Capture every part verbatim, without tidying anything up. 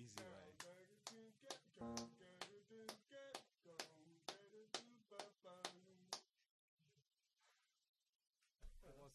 easy way. What was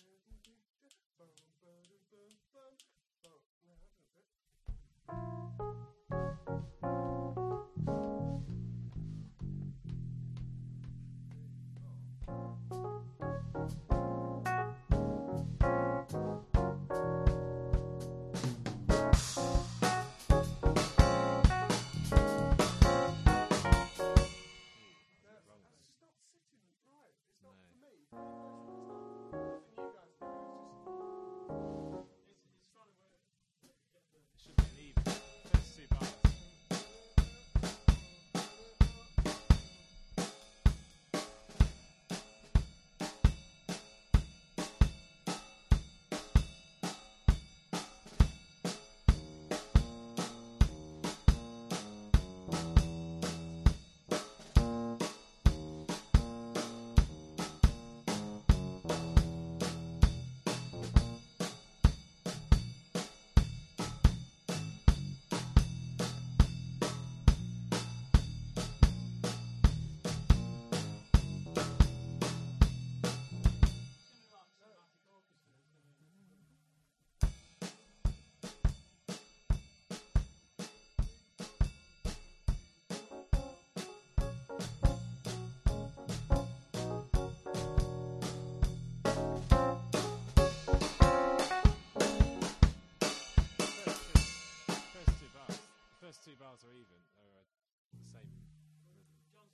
first two bars are even, are the same rhythm.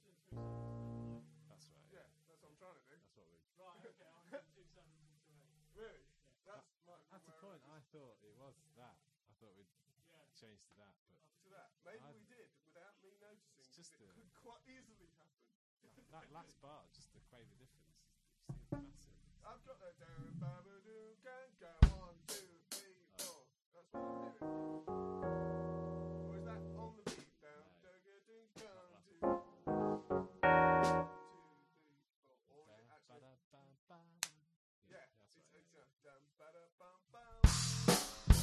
That's right. Yeah, that's what I'm trying to do. That's what we. Right, okay, I'm going to do seven to two eight. Really? Yeah. That's my. At a point, I thought it was that. I thought we'd Yeah. change to that, but to that. Maybe I've- we did without me noticing. It's just it the- could quite easily happen. that last bar, just the quaver difference, is massive. I've got that down. Ba-ba-doo, gang, gang. One, two, three, four. That's what I'm doing. Or is that on the beat? Down, No. doo-ga-doo, down, That's two, it. two, three, four. Or is it actually? Ba-da-ba-ba-ba. Yeah, that's it's, right. it's uh, dum, ba-da-bum-bum.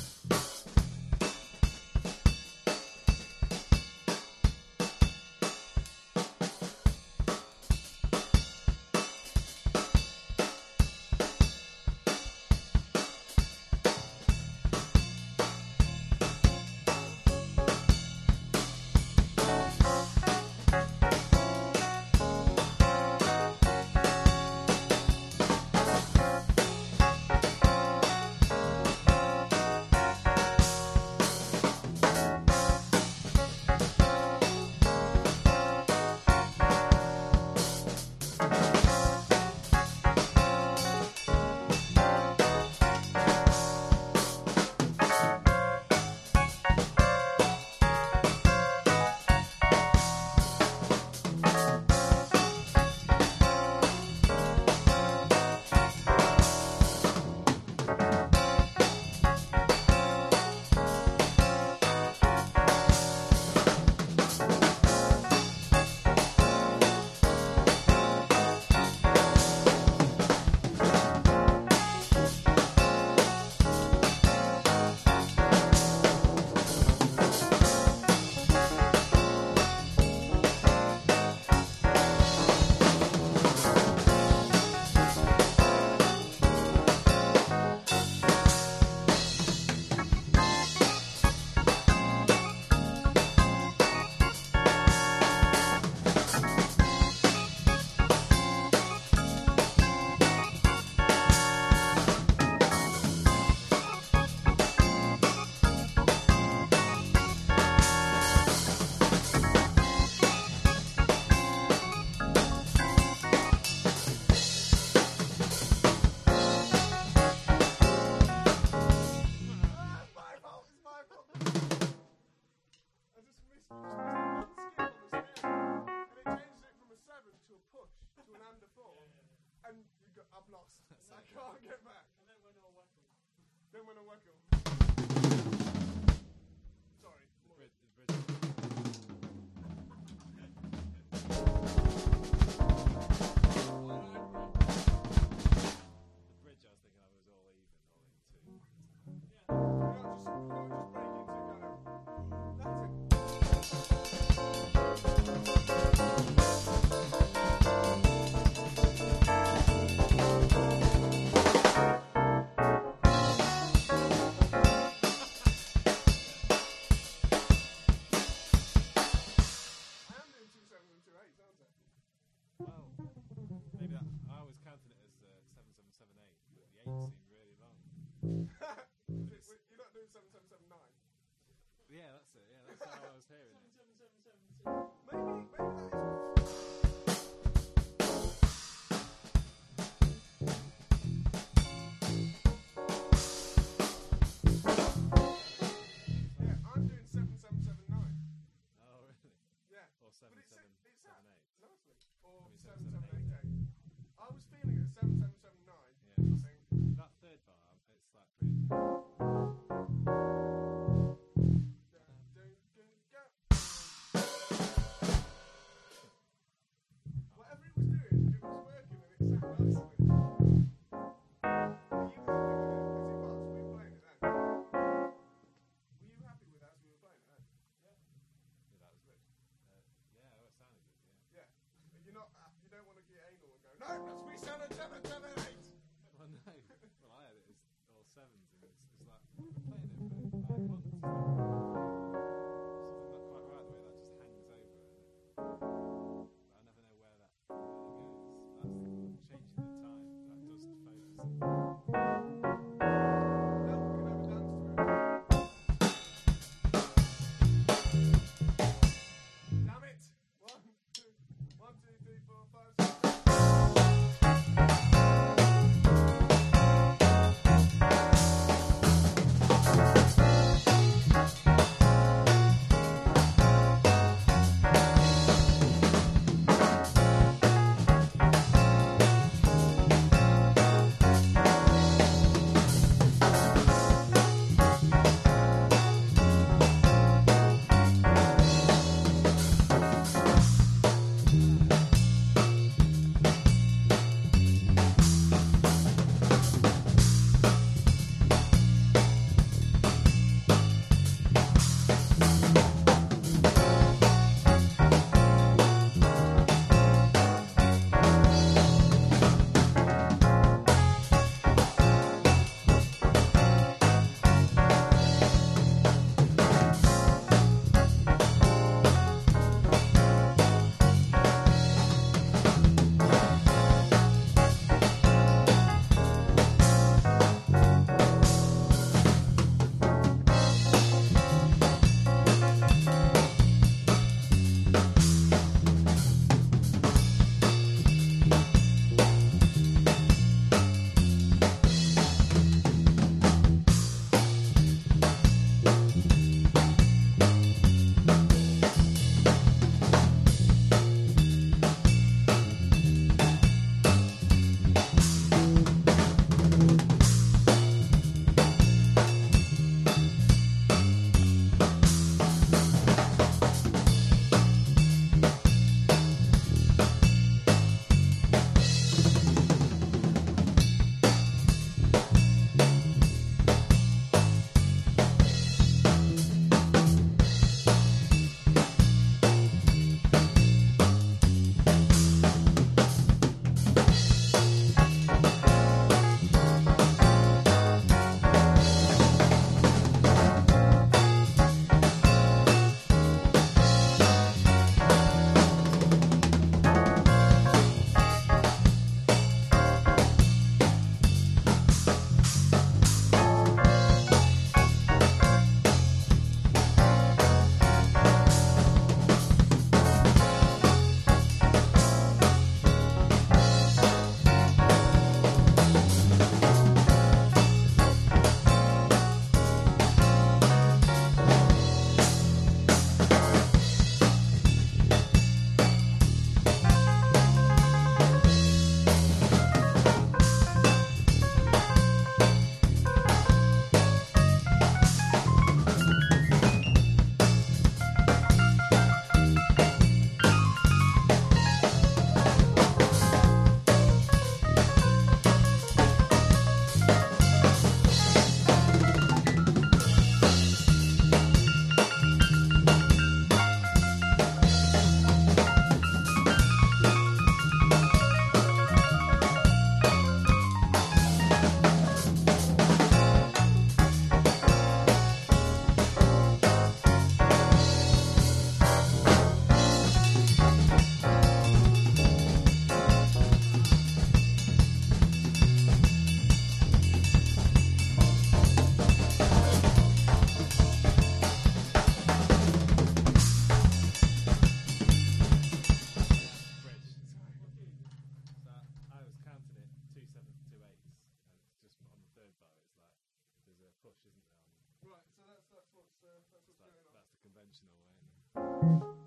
Ah, it's my fault, it's my fault. I just missed, just missed one skip on the snare, and it changes it from a seven to a push to an under four, and you got, I've lost. I can't get back. And then when all weapon. Then when I work on. Sorry. The bridge, the bridge. The bridge, I was thinking, I was all even, all in two. Yeah. We're not just, we're not just breaking into kind of. Yeah, that's it. Yeah, that's how I was hearing it. Seven, seven, seven, seven, two. Maybe, maybe that is. Yeah, I'm doing seven seven seven nine. Oh, really? Yeah. Or seven But it's, seven it's seven that eight. nicely. Or I mean, seven seven, seven seven, eight eight. I was feeling it at seven seven seven nine. Yeah. I think. That third bar, um, it's like pretty. Dun, dun, dun, dun. Whatever it was doing, it was working and it sat nicely. Were you happy with it as it was? We were playing it then. Were you happy with it as we were playing it then? Yeah, that was good. Uh, yeah, oh, it sounded good. Yeah. Yeah. You're not. Uh, you don't want to get anal and go. No, that's me, Santa, Santa, Santa. conventional way. Isn't it?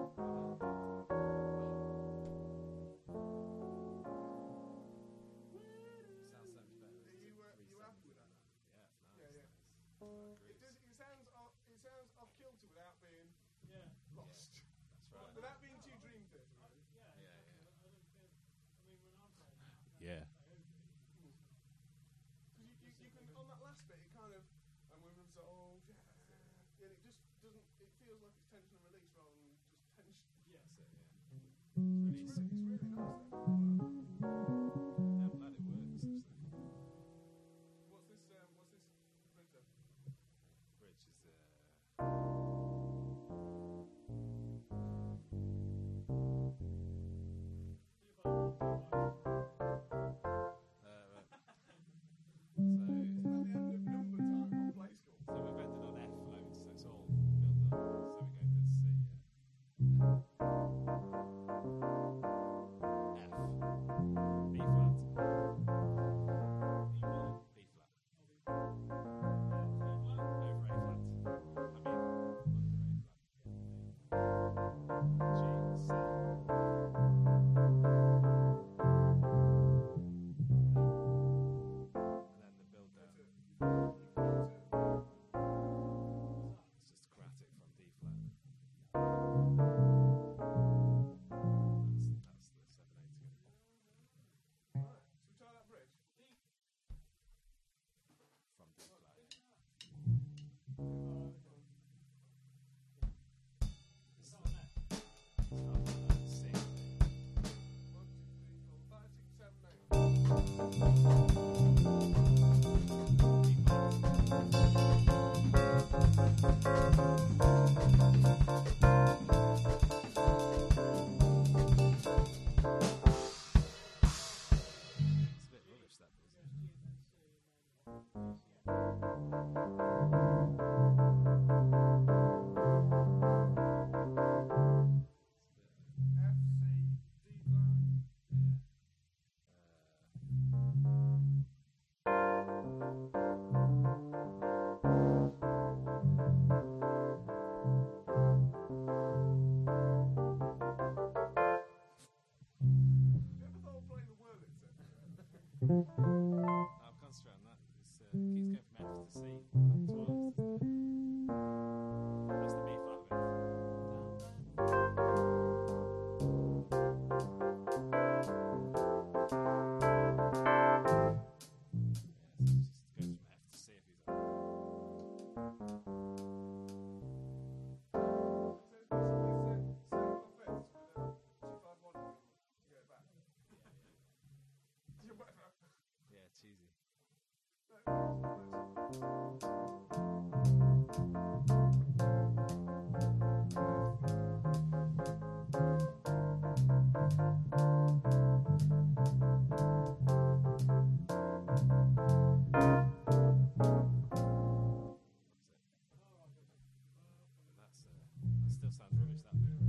Sounds so much better. Are you, uh, you happy with that? Yeah, it's nice. Yeah, yeah. nice. It, Agrees. does, it sounds off, it sounds off kilter without being Yeah. lost. That's right. Without being too dream theater. I, Really. yeah, Yeah, exactly. I don't feel. I mean, when I'm playing, that, Yeah. I hope it is. Because you, you, you can on that last bit, it kind of and we're resolved, yeah, and it just doesn't. It feels like it's tension and release rather than just tension. Yes. That's it, yeah. It's Release really, it. it's really nice. Though. Yeah, I'm glad it works, actually. What's this? Um, what's this printer? Bridge is, uh... Uh, right. So, At the end of number time on Play School. so we've ended on F loads, so it's all built up. So we go to C, yeah. F. B flat. B flat. Over A flat. I mean, under A flat. G, C. And then the build down. It's just chromatic from D flat. That's, that's the seven eight again. Right. Should we try that bridge? From D flat. It's not an F. It's not uh, C. One, two, three, four, five, six, seven, eight. D flat. It's a bit rubbish, that bit, isn't it? F, C, D flat. You ever thought of playing the Wurlitzer? I'll concentrate on that. It's, uh, keeps going from F to C. Like twice. That's the B flat of it. Yeah, so it just goes from F to C if he's up. Yeah, cheesy. That's, uh, that still sounds rubbish, that bit.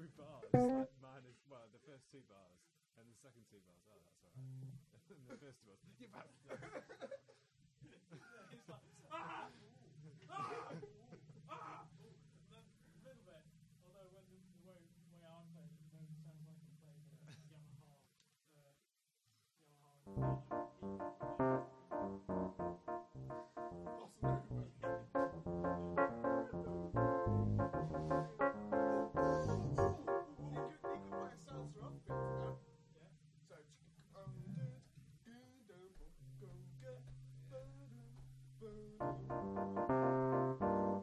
every bar is like minus, well, the first two bars, and the second two bars, oh, that's alright. And the first two bars, you bastard! It's like, ah! Ah! Ah! And then a little bit, although when the, the way, way I'm playing it, then it sounds like I'm playing a Yamaha, uh, Yamaha. Bossa Nova. You could, you could play a salsa off bit, you know? Yeah. So, um, do, do, do, go, get, ba, do, ba, do.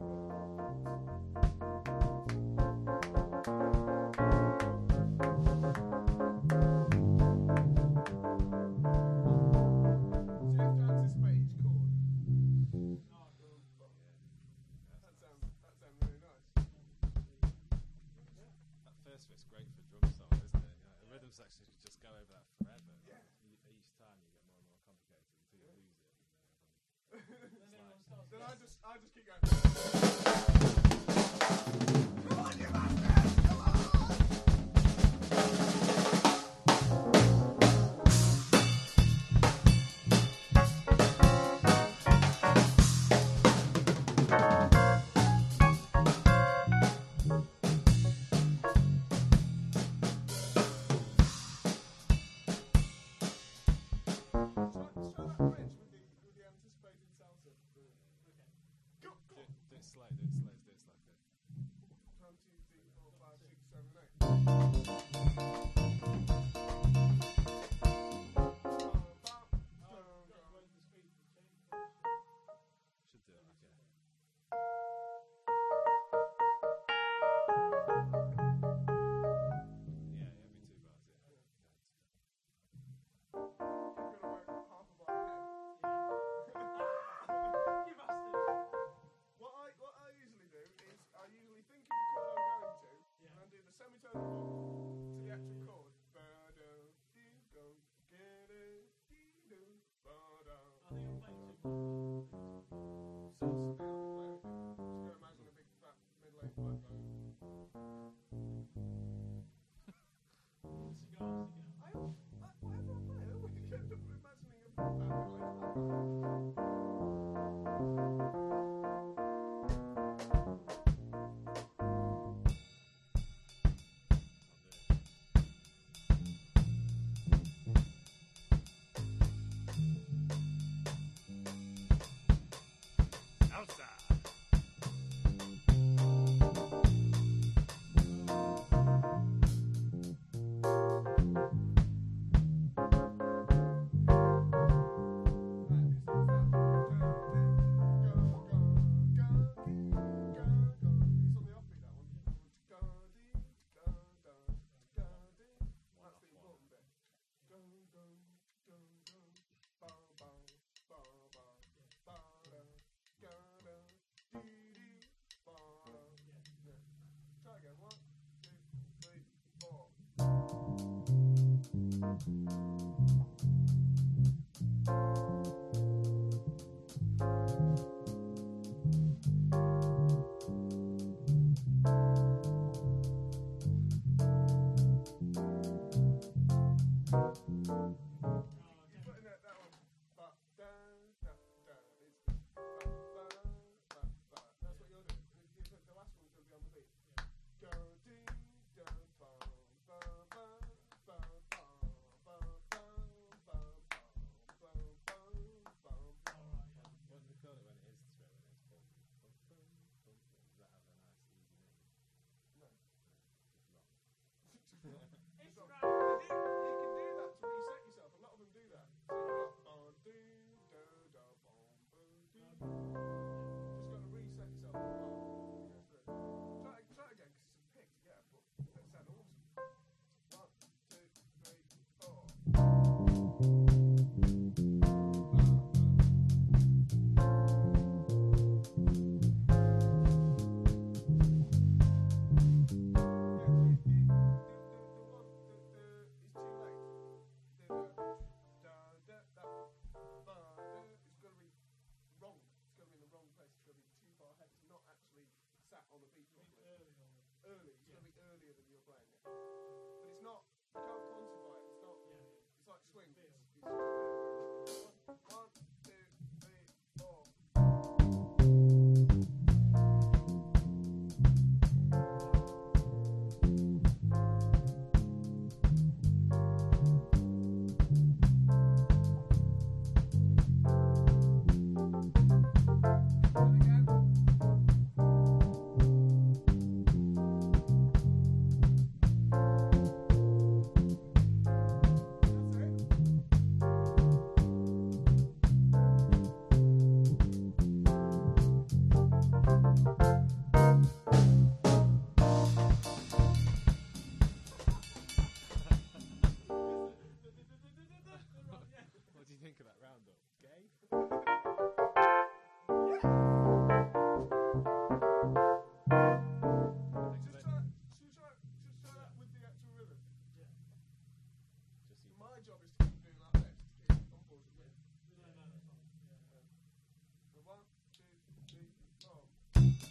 So you have to anticipate each chord. Oh, cool. That sounds, that sounds really nice. That first bit's great for drum solo, isn't it? You know, a rhythm section could just go over that forever. Yeah. You, each time you get more and more complicated until you Yeah. lose it. Then everyone starts Then I just, I just keep going. Come on, you bastard! Come on! Try, try that bridge with the, with the anticipated salsa. Okay. Go, go! Do, do it slow, do it slow, do it slow. Do it. One, two, three, four, five, six, seven, eight. Ba, ba, Oh, go, that's go. when the speed will change. Should do it, okay. Yeah, yeah, every two bars, yeah. You've got to work half a bar ahead. You bastard! What I what I usually do is I usually think of the chord I'm going to, Yeah. and I do the semitonal bump to the actual chord. Ba-do, dee, go, get it, dee, do, ba-do. I think I'm playing too much. So it's now play with it. Just go imagine a big fat middle-aged black guy. Cigars again. I, I, whatever I play, I always end up imagining a big fat middle-aged black guy. Outside! Try again. One, two, three, four. Oh, You put in that, that one. Ba, da, da, da. It's ba, ba, ba, ba. That's what you're doing. The, the, the last one's going to be on the beat. Go, dee, da, ba, ba, ba, ba, ba, ba, ba.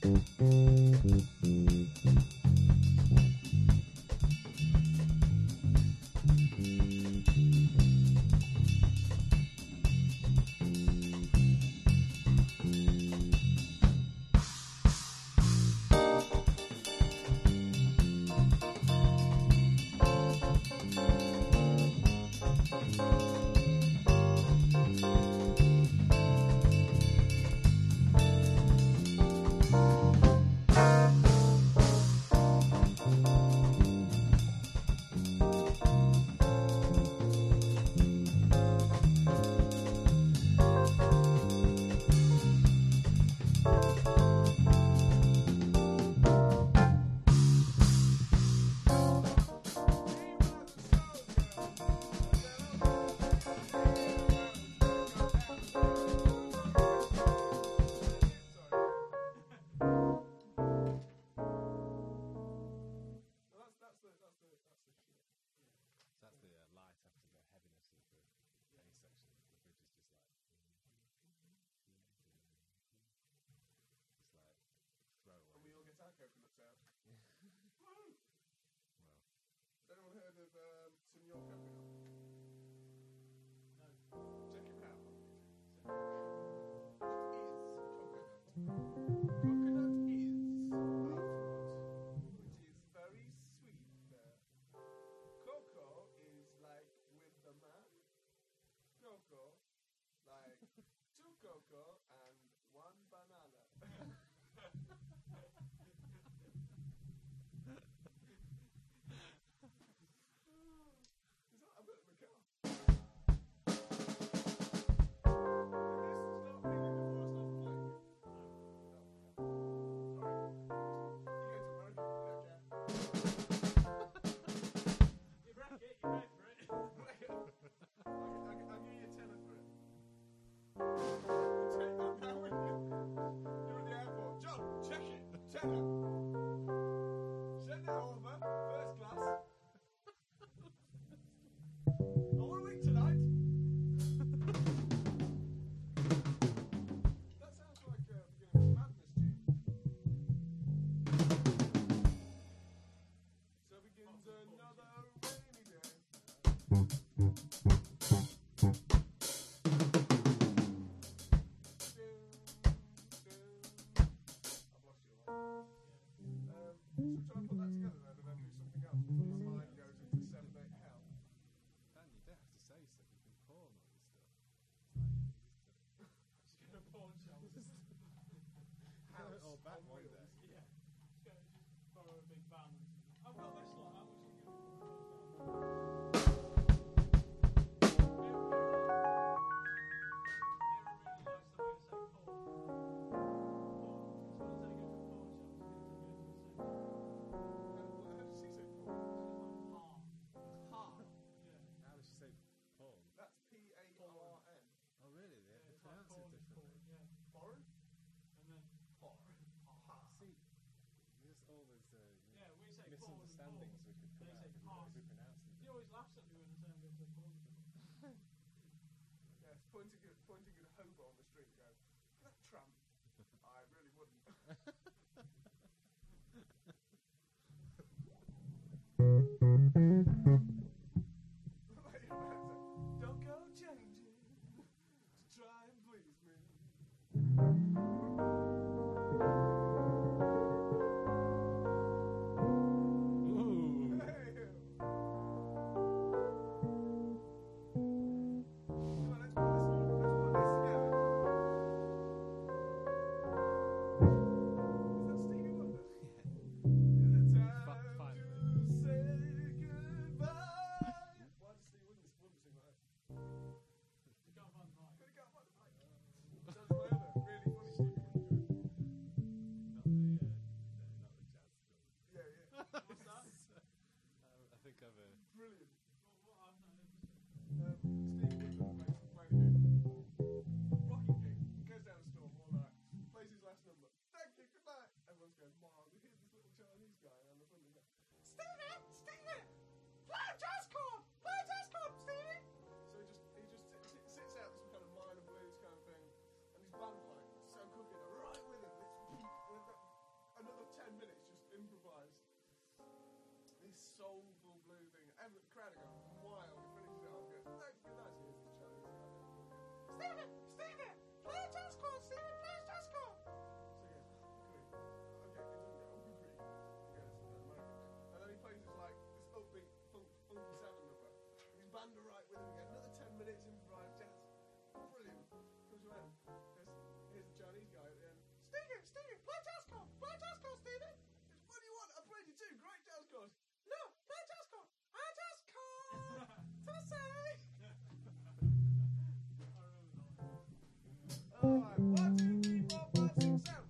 coconuts out. Woo! Has anyone heard of um, Senor Coconut? No. Check him out on YouTube. What is coconut? Coconut is a fruit which is very sweet. Uh, cocoa is like with the man. Cocoa, like two cocoa and one banana. Is that a bit of a car? Send it over, first class. I want to eat tonight. That sounds like uh, beginning of madness, G. So begins another rainy day. I've lost you a lot. Um, should we try and put that together then and then do something else before my mind goes into seven eight hell? Dan, you don't have to say stuff. You can pawn all this stuff. Just get a pawn shop. House Or back on one wheels. day. Yeah. Just go, just borrow a big van. I've got this lot. How much are you giving me for it? How does she say pawn? How does she say pawn? That's P A R N. Oh, really? They, they pronounce it differently. Foreign? And then, Foreign. See, there's all those uh, yeah, we say pawn and misunderstandings pawn. we could come They out say if we, pass. if we pronounce it. He always laughs at me when I say I'm going to pawn shop. Yes, pointing at, pointing at a hobo on the street and going, that tramp. I really wouldn't. Like your man said, don't go changing to try and please me. Ooh. Hey. Come on, let's put this, let's put this together. Is that Stevie Wonder? Is it time Fi- finally. to say goodbye? Why does Stevie Wonder, Wonder sing like that? You can't find the mic. But he can't find the mic. Sounds like my other really funny Stevie Wonder joke. Not the, uh, no, not the jazz stuff. Yeah, yeah. What's that? um, I think I've uh, Brilliant. What, what, I've not heard this. Um, Stevie Wonder plays, playing a gig. Rocking gig. Goes down a storm, all right. Plays his last number. Thank you, goodbye. Everyone's going, Mom, here's this little Chinese guy on the front of the Stevie! Stevie! Play a jazz chord! Play a jazz chord, Stevie! So he just, he just sit, sit, sits out this kind of minor blues kind of thing, and his band playing, so cooking, right with him. It's, with the, awful blue thing. Every crowd goes wild. It finishes it off. Goes, no, it's good, nice. Here's the Chinese guy. Stephen, Stephen, play a jazz chord. Stephen, play a jazz chord. So he goes, okay, continue. Oh, good grief. He goes, no, moment. And then he plays this like this upbeat, funk, funky seven number. And his band are right with him again. Another ten minutes improvised jazz. Brilliant. Comes to an end. Goes, here's the Chinese guy at the end. Stephen, Stephen, play a jazz chord. Play a jazz chord, Stephen. What do you want? I played you two great jazz chords. No, play a jazz chord. A jazz chord. To the side. All right, one, two, three, four, five, six, seven.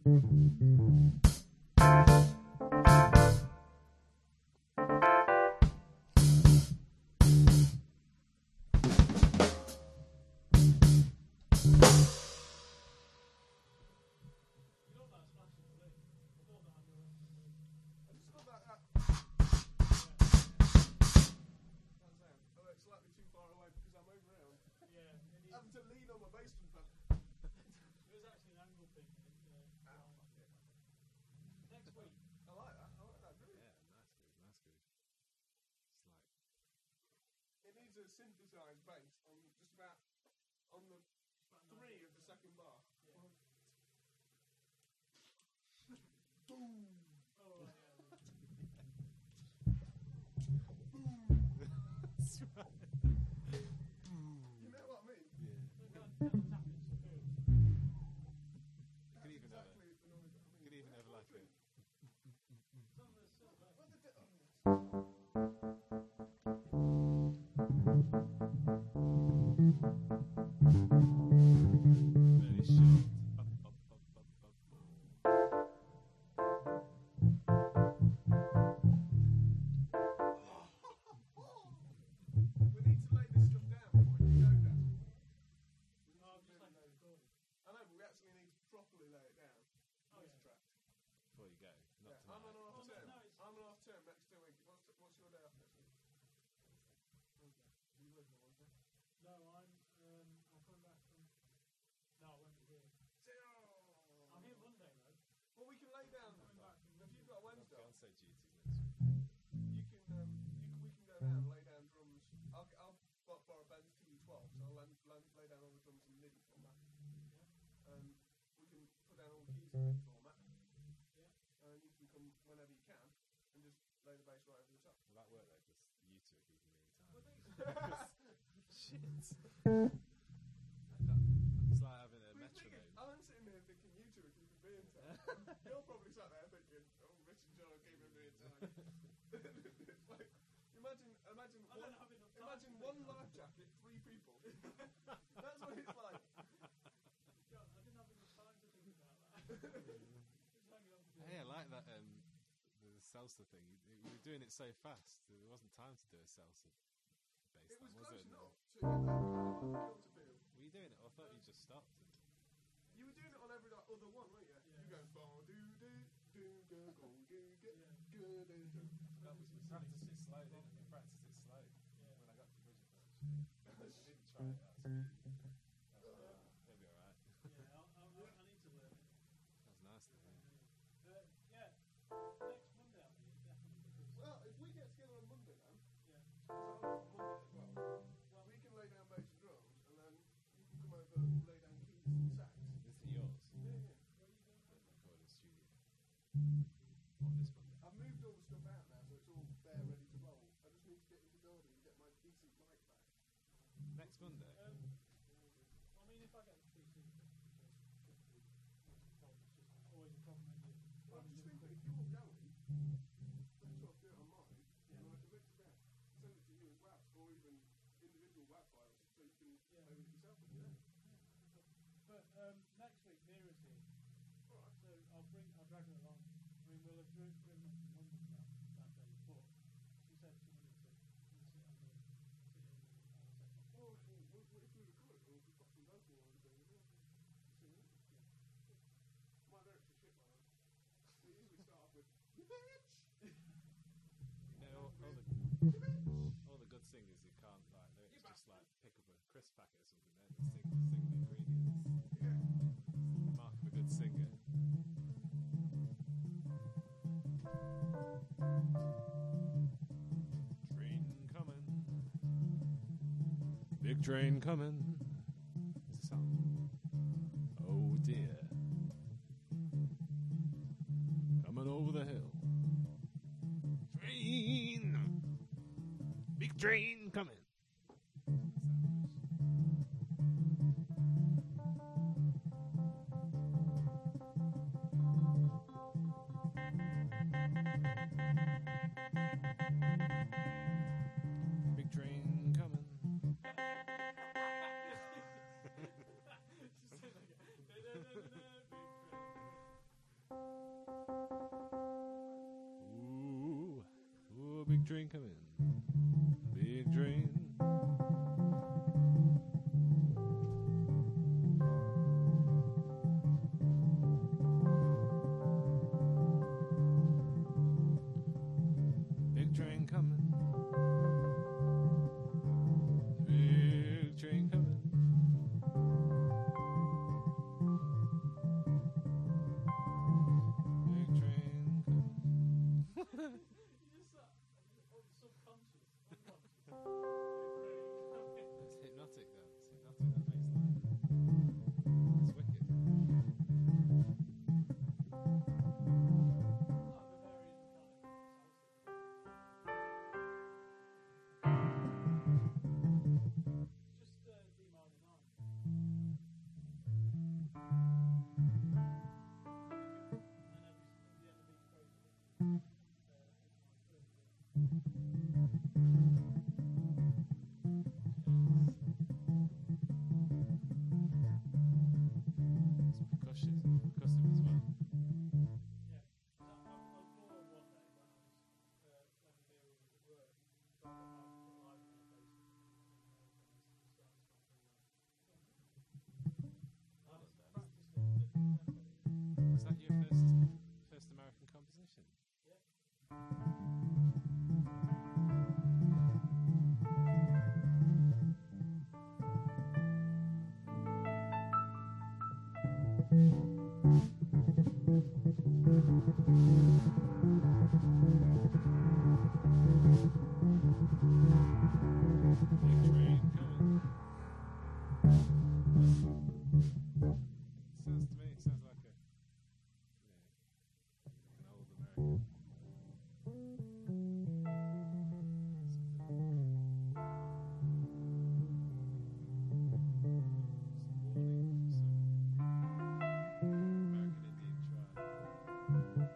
I just thought that. that How's that? Oh, it's slightly too far away because I'm over here. Yeah, it is. Having to lean on my bass drum pad. There's actually an angle thing. in it, uh, Ow. Next week. I like that. I like that. Really. Yeah, nice groove, nice groove. It's like It needs a synthesized bass on just about on the three of the second bar. Yeah. Boom. Oh, right, yeah. That's right. You know what I mean? Yeah. They're kind of- kind of tapping some pills. That's Could even have a- exactly the noise that I mean. Could even have like a Some of the silver. What the di- oh, yes. very short. Up, up, up, up, up, up. We need to lay this stuff down before we can go down. We Oh, need just to like really lay- recording. I know, but we actually need to properly lay it down. Oh, This yeah. track. Before you go. Not Yeah, tonight. I'm on half Oh, no, term. no, it's- I'm on half term next two weeks. What's, what's your day off next week? Wednesday. You working on Wednesday? No, I'm um, I'm coming back from. No, I won't be here. I'm here Monday though. Well, we can lay down. I'm coming back from If you've got a Got Wednesday, off, fiance duties next week. you can um, you can, we can go down, lay down drums. I'll I'll bo- borrow Ben's T U twelve, so I'll lay, lay, lay down all the drums in MIDI format. Um, we can put down all the keys in MIDI format. Yeah. And you can come whenever you can and just lay the bass right over the top. Will that work though? Because you two are keeping me in time. Well, they- Shit. Like that. It's like having a We're thinking, metronome. I'm sitting here thinking you two are keeping me in time. You're probably sat there thinking, oh, Rich and John are keeping me in time. It's like, imagine, imagine I one, don't have enough time imagine to one think life jacket, three people. That's what it's like. John, I didn't have enough time to think about that. Just hanging on to the- Hey, I like that. Um, the salsa thing. You, you were doing it so fast. There wasn't time to do a salsa bass It was line, was close it? No. enough to get that kind of filter feel. Were you doing it? I thought you just stopped. And You were doing it on every like, other one, weren't you? Yeah. You go ba do do do go go do do Yeah. do do do. that was we practiced it slow, didn't we? We practiced it slow Yeah. when I got to Bridget first. I didn't try it. That's good. That's all right. It'll be alright. Yeah, I'll, I'll, I need to learn it. That's nice to hear. Uh, yeah, next Monday I'll be here, definitely. Because, Well, if we get together on Monday then, yeah. because I'm off on Monday as well, well, we can lay down bass and drums, and then you can come over, lay down keys and sax. Is it yours? Yeah, yeah. Where are you going? The recording studio. On this Monday. I've moved all the stuff out now, so it's all there, ready to roll. I just need to get into Garden and get my decent mic back. Next Monday. Um, I mean, if I get the P C, it's just always a problem. Isn't it? Well, I'm just thinking, if you're going, let's sort of do it on mine, and then I can mix it down, send it to you as WAV, or even individual WAV files, so you can Yeah. play with it yourself if you know. But um, next week, Mira's here, Alright. so I'll bring, I'll drag her along. I mean, we'll have driven, driven up to London that, that day, but she said she wanted to sit on the sit in the uh, second. Or if we, if we record it, or if we've got some vocal on the thing, we'll sing it. My lyrics are shit, by the way. We usually start off with, you bitch! You know, all, all the You bitch! all the good singers you can't like lyrics just like pick up a crisp packet or something then and sing sing the ingredients. Yeah. The mark of a good singer. Train coming. Big train coming. It's a song. Oh dear. Coming over the hill. Train. Big train coming. Big train coming. She said like, "No, no, no, no, no, big train." big train coming. Big train. Big train coming. Big train coming. Big train coming. You just uh, subconscious, unconscious. It's hypnotic though. It's hypnotic, that bass line. It's wicked. Just uh, D minor nine. It's percussive, percussive as well. Yeah. I, I, I thought one day when I was uh, when Vera was at work, so I got my live in the basement. I just practiced it in different tempo. Was that your first first American composition? Big train coming. Sounds to me, it sounds like a, you know, like an old American. Some warning for some American Indian tribe.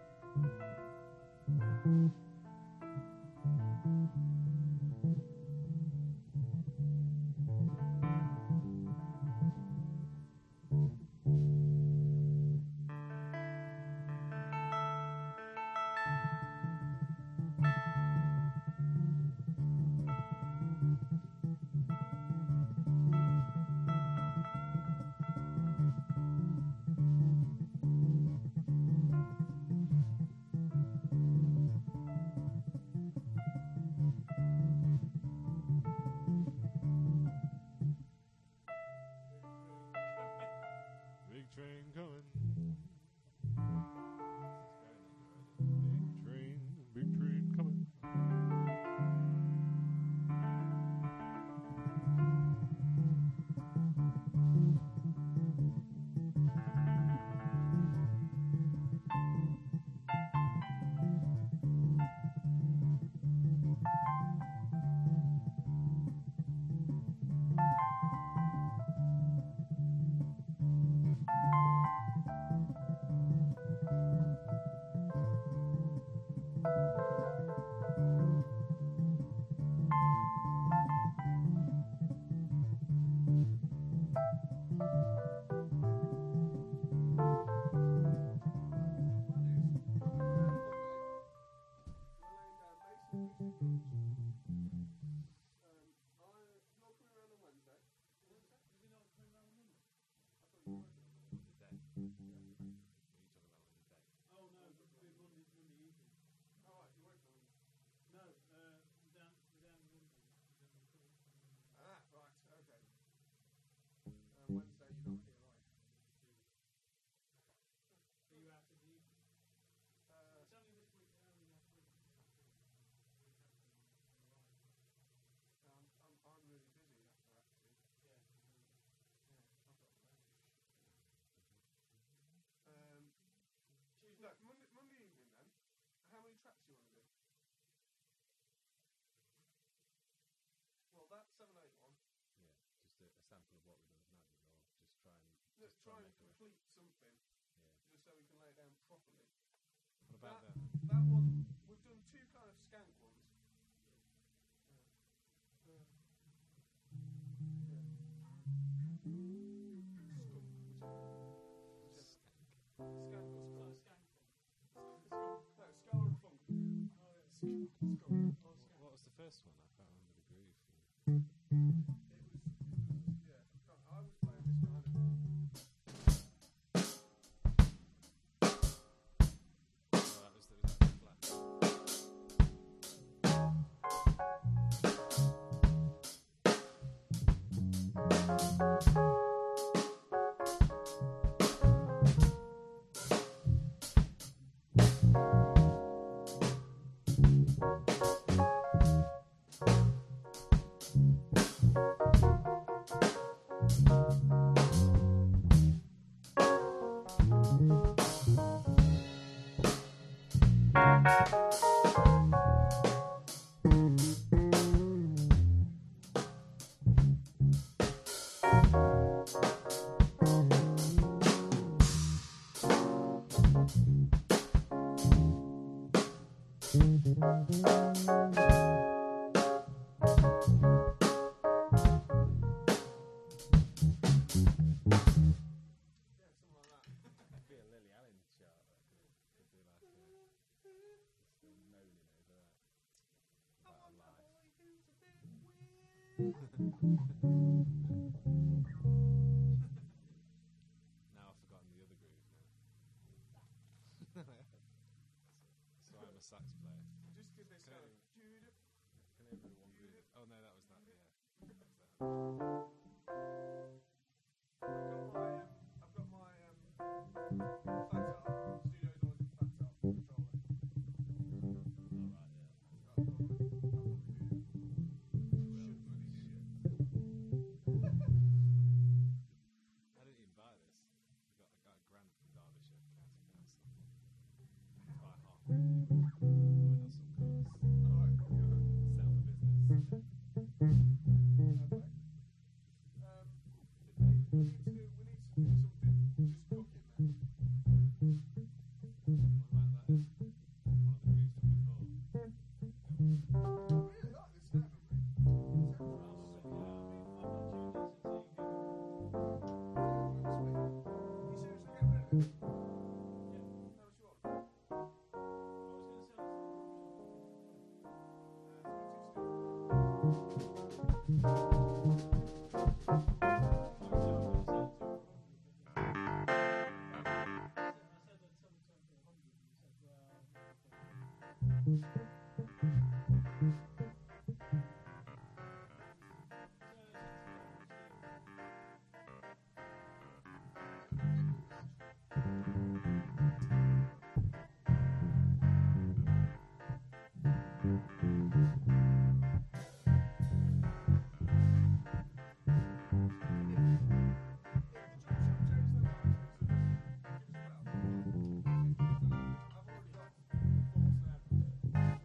Big train coming. Big train, big train coming. Oh no, but we're Monday, Monday evening. No, uh, we're down, we're down in London. We're down in Crewe. Ah, right, okay. Uh, Wednesday you're not here, right? Are you out in the evening? Uh, It's only this week, only last week. Week after on the right. I'm, I'm, I'm really busy after actually. Yeah. Yeah, I've got loads of shit. Um, Tuesday, no, Monday, Monday evening then. How many tracks do you want to do? Well, that's seven eight one. Yeah, just a, a sample of what we've done tonight, or just try and Let's just try and make a- complete something, Yeah. just so we can lay it down properly. What about that, the that one, we've done two kind of skank ones. Yeah. Uh, yeah. Skunk, whichever. Whichever. skank? Skank or skunk? No, ska and funk. Oh, yeah. Skunk. first one? I can't remember the groove. It was, yeah, I can't- I was playing this behind it. Oh, that was the, was that the flat. Yeah, something like that. It'd be a Lily Allen chart. That could, could be like a, just a moaning over that. About a life. Now I've forgotten the other groove now. So I'm a sax player. Just give this Can kind I- of. Jude. Can I do one groove? Oh no, that was that. Yeah, that was that. I've got my, um, I've got my, um, flat top. Studio's always a flat top controller. All right, yeah. I'll probably, I'll probably do it. Should bloody do it. I didn't even buy this. I got, I got a grant from Derbyshire County Council. By half. I went on some course. Alright, good. Set up a business. Okay. Um, we need to do, we need to do something just cooking then. What about that? One of the grooves that we bought. I really like this now, You seriously get rid of it? How much you want? I've already got four snare.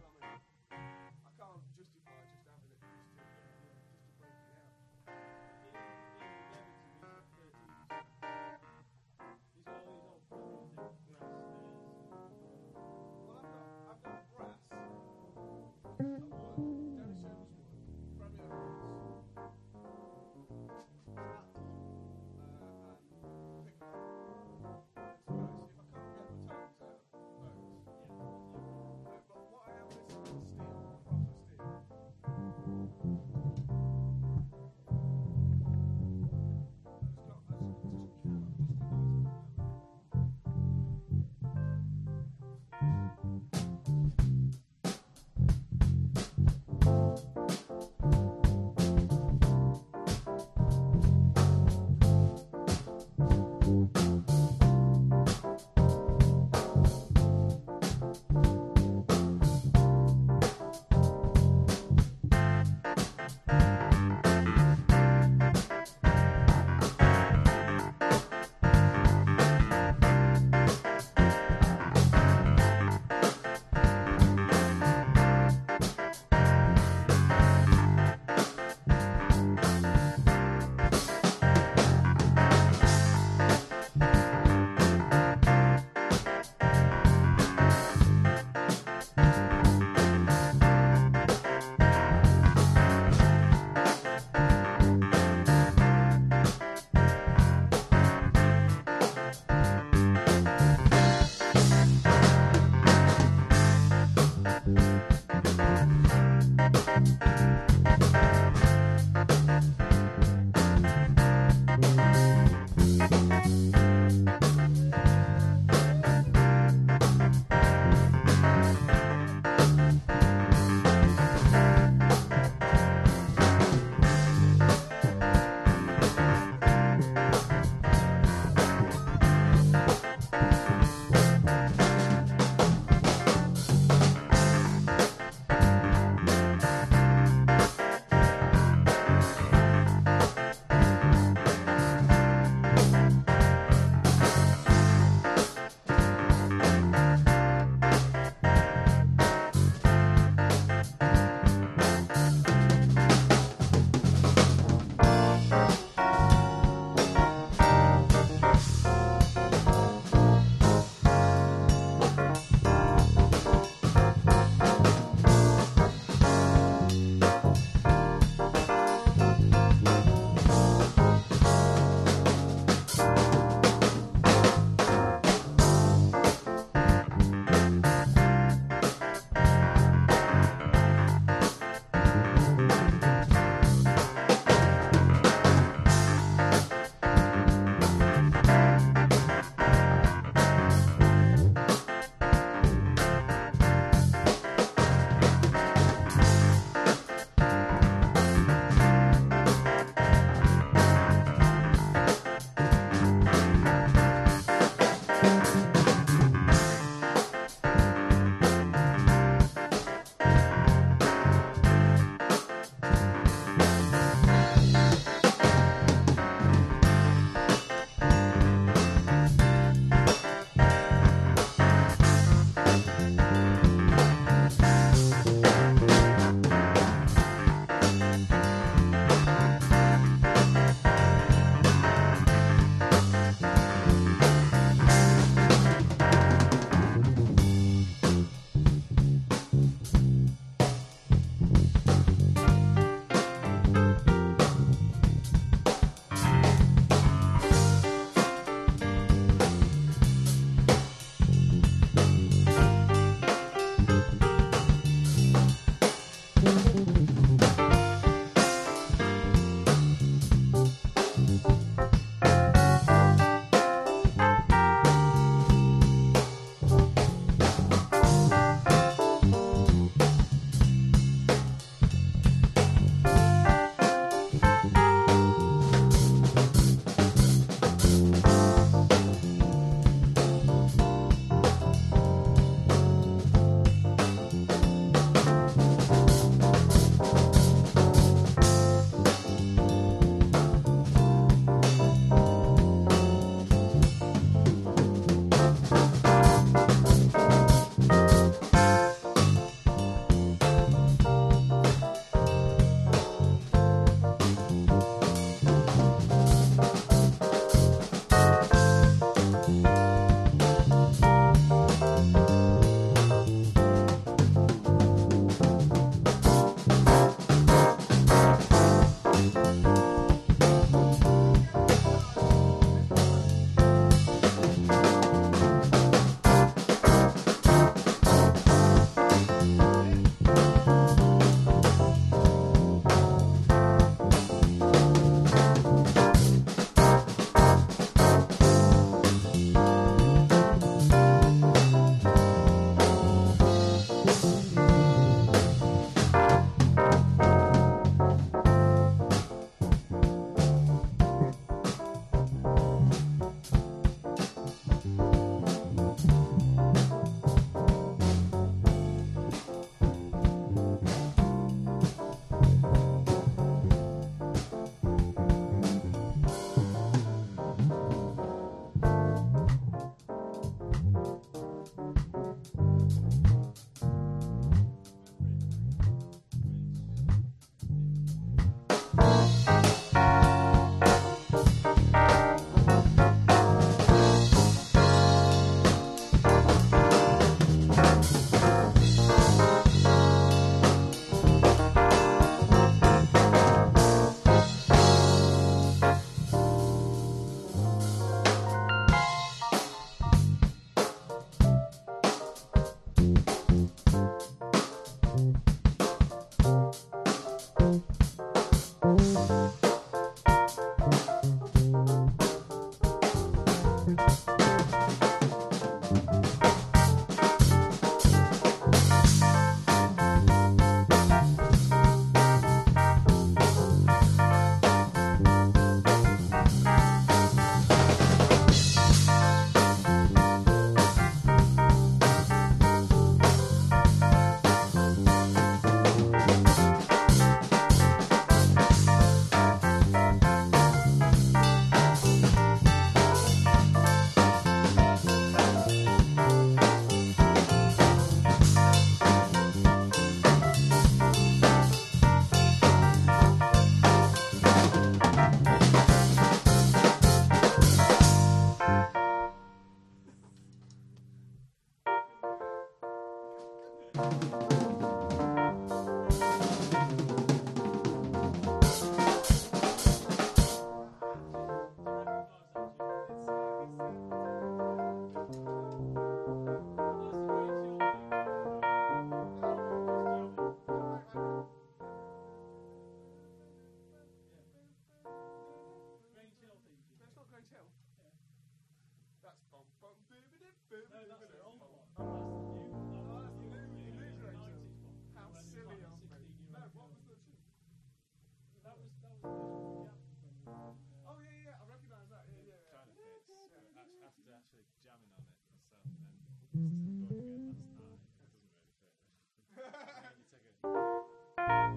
That's not Grange Hill. That's bum bum boobity boobity. No, that's the old bum. one. Oh, that's the new one. Oh, that's the new, Yeah, new yeah, Grange the Hill. nineties one. How When it was silly like a of me. sixteen-year-old No, girl. what was the tune? That was that was the original Gap when we were, uh, Oh yeah, yeah, I recognise that. Yeah, yeah, yeah. Kind of fits. But act- after actually jamming on it myself and then listening to it again last night, it doesn't really fit. You take a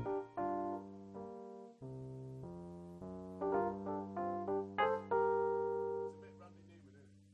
It's a bit Randy Newman, isn't it?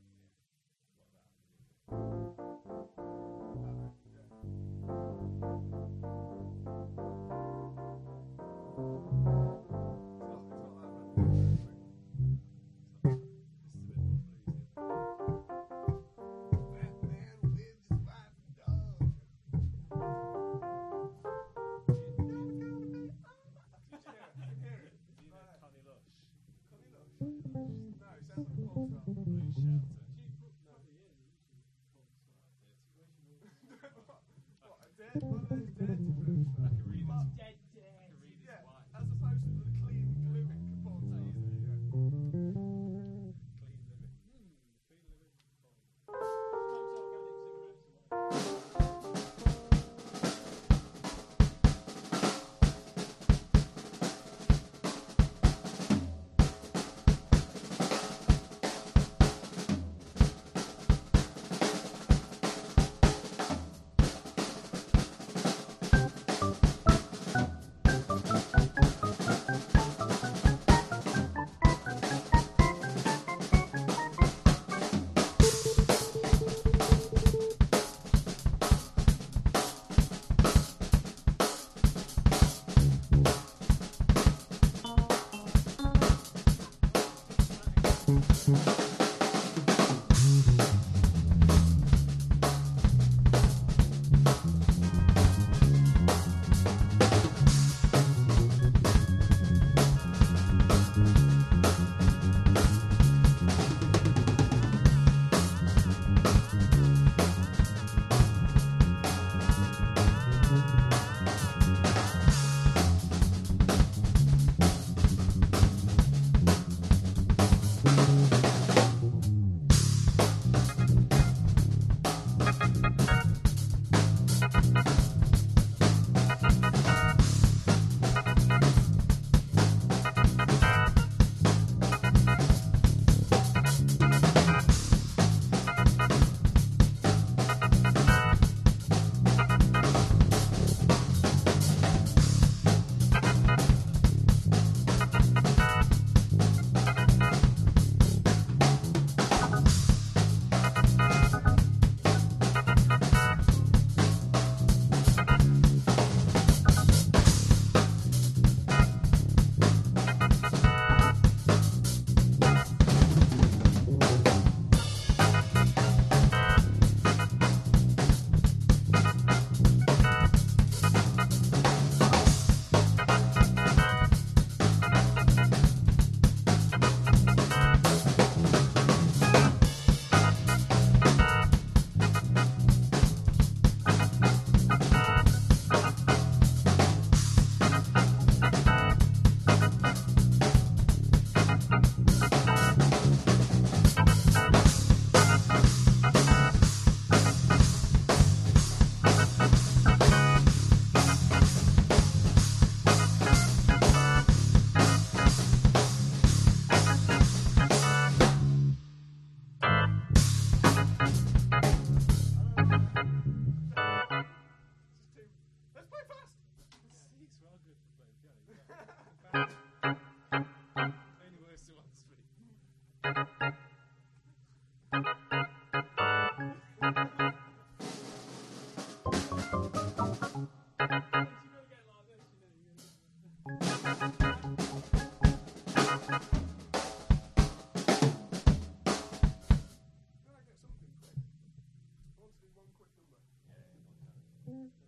Can I get something quick? I want to do one quick number.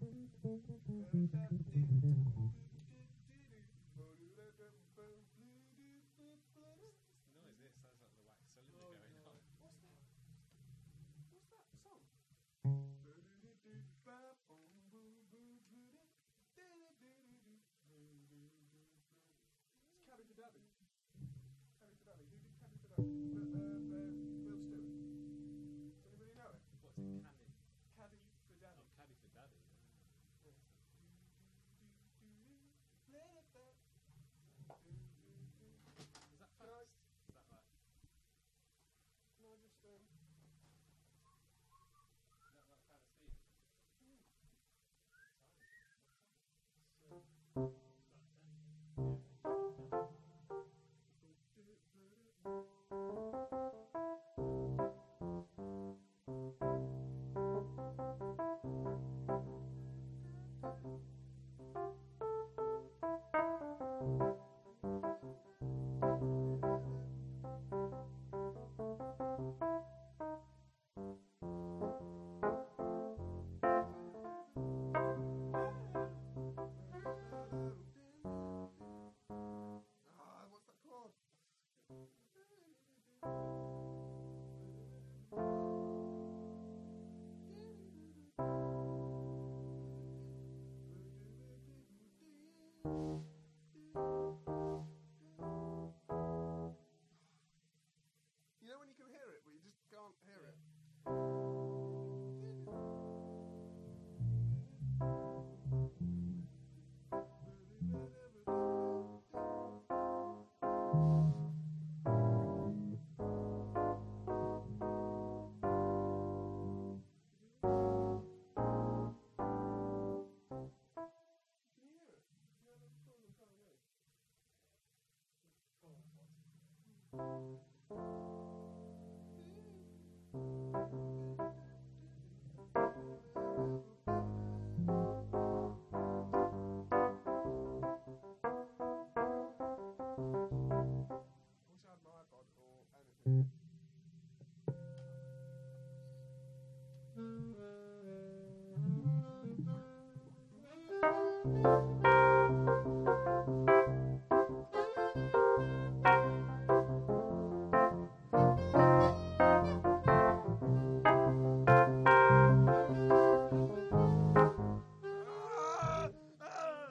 What's the noise? It sounds like the wax cylinder Oh, going no. on. What's that? What's that song? It's Caddy for Daddy. Caddy for Daddy. Who did Caddy for Daddy? Uh, uh, uh, Will Stewart. Does anybody know it? What's it? Candy? Caddy for Daddy. Oh, caddy for daddy. Is that Can I- fast? Is that like? Can I just um? Is that like fast speed? Ah, what's that called? You know when you can hear it, but you just can't hear it. Can you hear it? You know the song I'm trying to make? I wish I had my iPod or anything. Ah! Ah!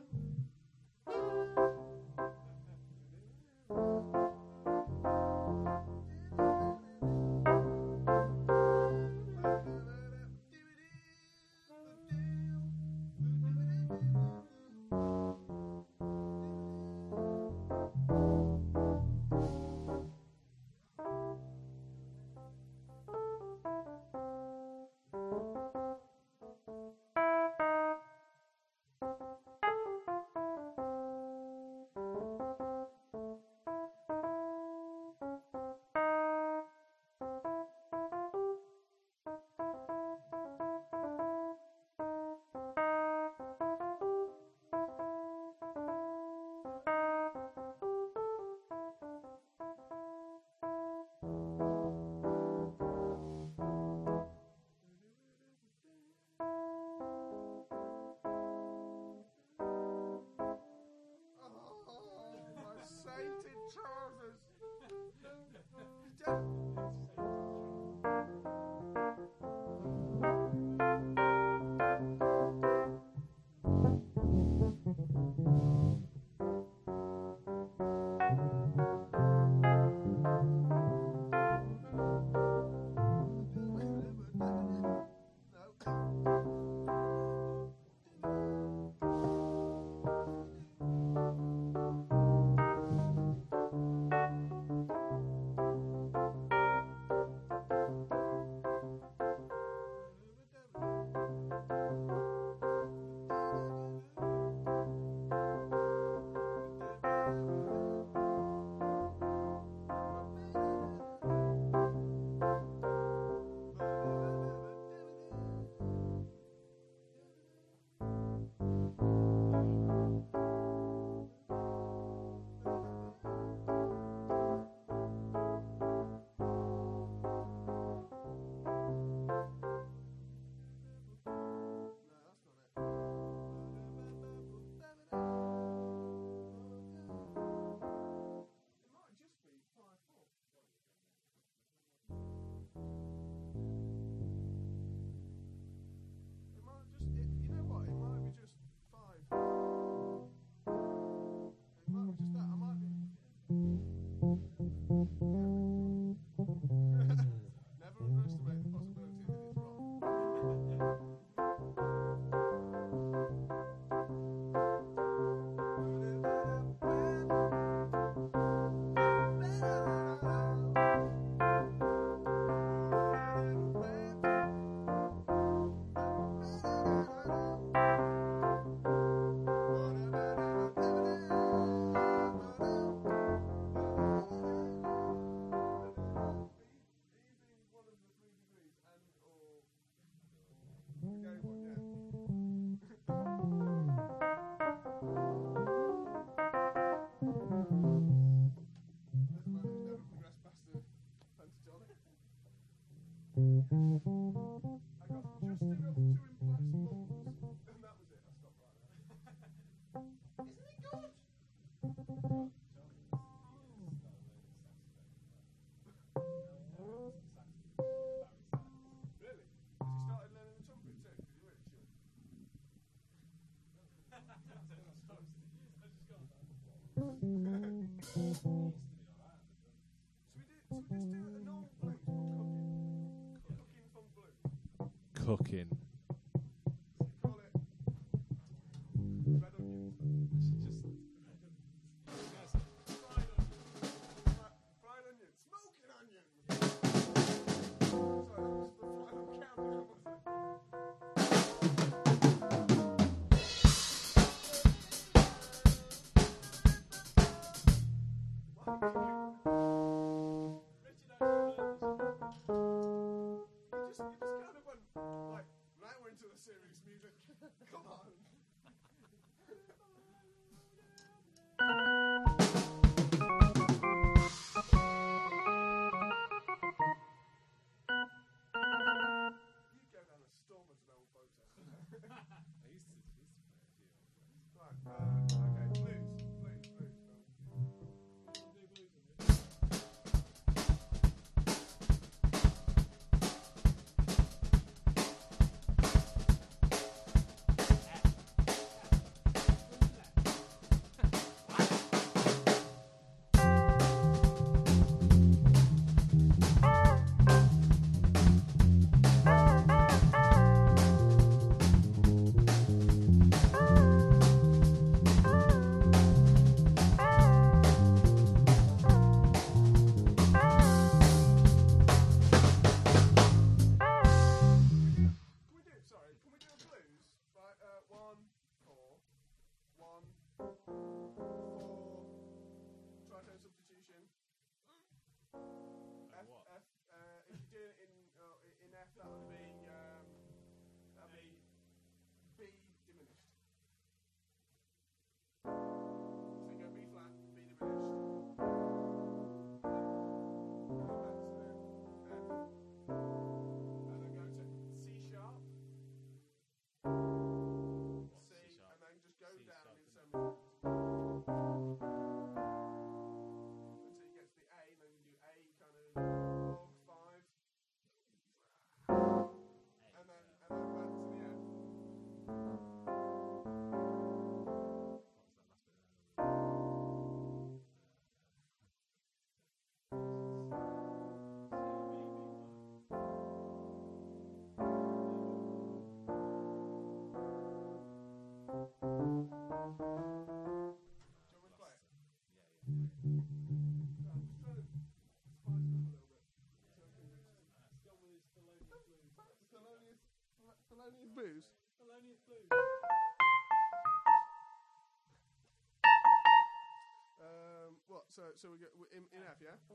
Oh, my sainted trousers! No. should just. Yes. Fried onion. Fri- fried onion. Smoking onion. Sorry, that was the final countdown, wasn't it? One minute. Richard actually learned this. You just, you just kind of went, like, now we're into the serious music. Come on. You go down a storm as an old photo. I used to, used to play a few old friends. Right, uh, okay, blues, blues, blues. We'll do blues in this. Can we do, sorry, can we do a blues? Right, uh, one, four, one, four, tritone substitution. Like F, what? F, uh, if you do it in, uh, in F, that would be, um, that would be B diminished. So you go B flat, B diminished. Go back to F, and then go to C sharp. What, C, C sharp? and then just go C down sharp, in isn't so it? many notes. Until you get to the A, and then you do A kind of log five, and then and then back to the F. What was that last bit there? Do you want me to play it? Yeah, yeah. So I'm just trying to spice it up a little bit. So I can Let's go with his Thelonious Blues. Thelonious, Thelonious Blues. Thelonious Blues. Um, what? So so we get we- in, in F, yeah.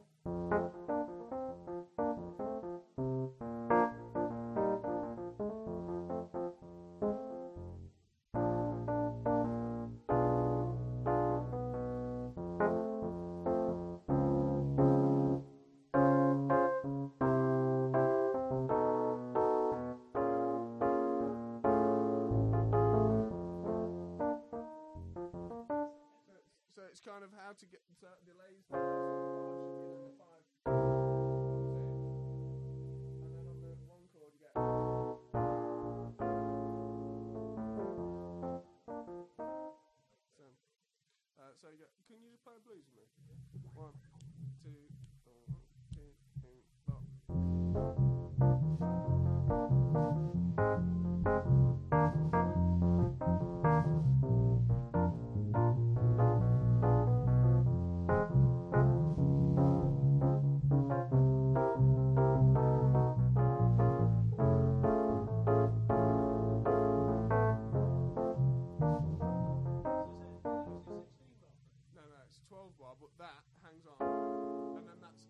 So, so it's kind of how to get so delays. The first one should be like a five, and then on the one chord you get. So, uh, so you get. Can you just play blues with me? One, two, oh, one, two, three, four. No, no, it's twelve bar, but that hangs on, and then that's.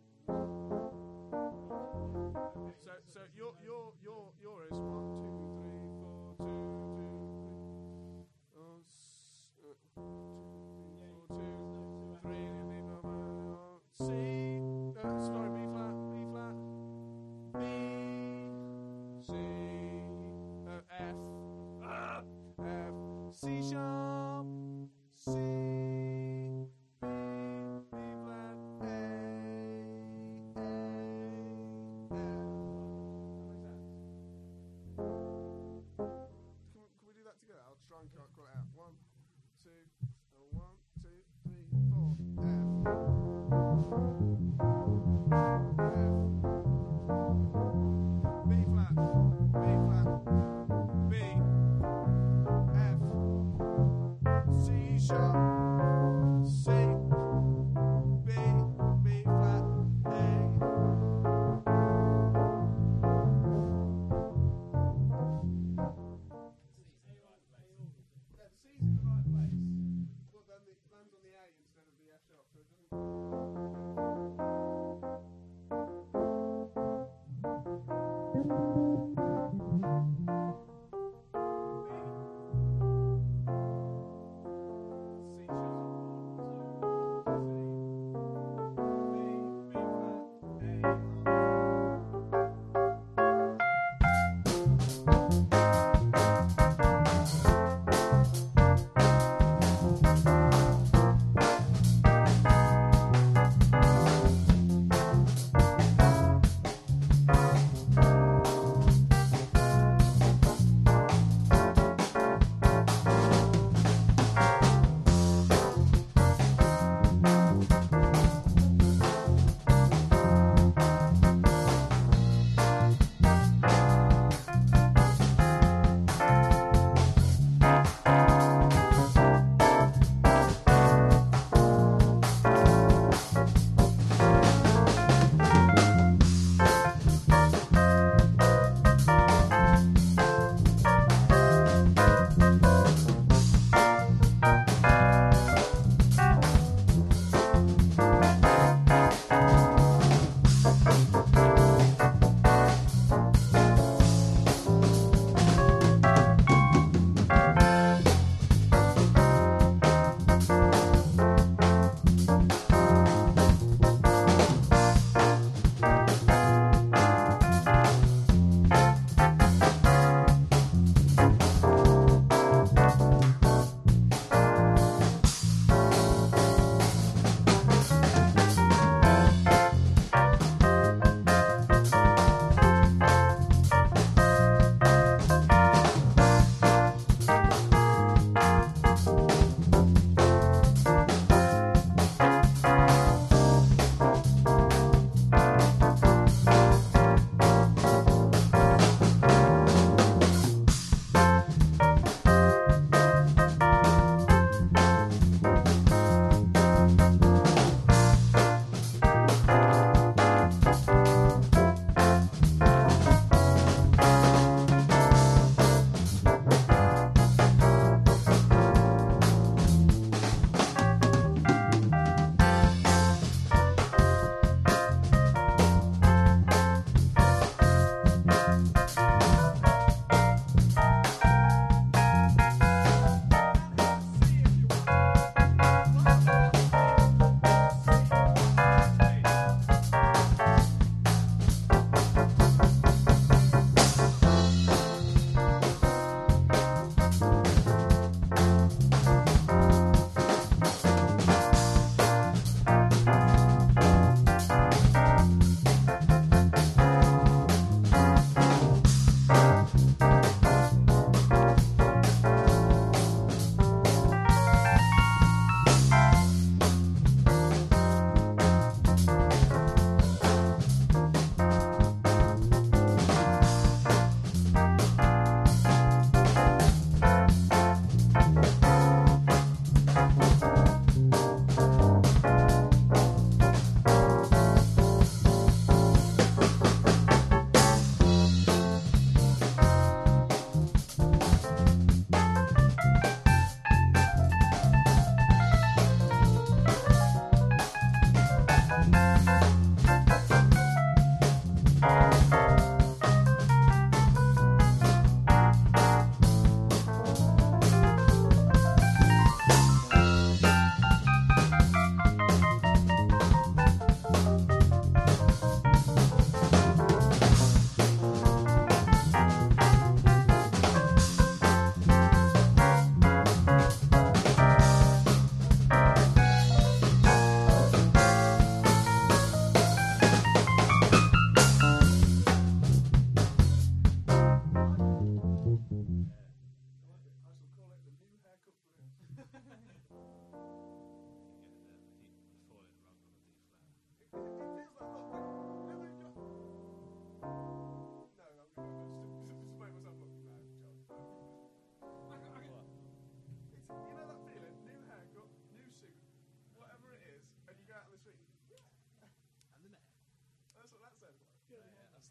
So, so your your your your is one, two, three, four, two, two, three, oh, s- uh, two, three, four, two, three, D, B, B, C. Uh, sorry, B flat, B flat, B, C, uh, F, uh, F, C sharp, C. B, B flat, A, A, F. Can we, can we do that together? I'll try and call call it out. One, two, uh, one, two, three, four. F. F. B flat, B flat, B, F, C sharp, C, B, B flat, A. Yeah, the C's in the right place, but then it lands on the A instead of the F sharp, so it doesn't. C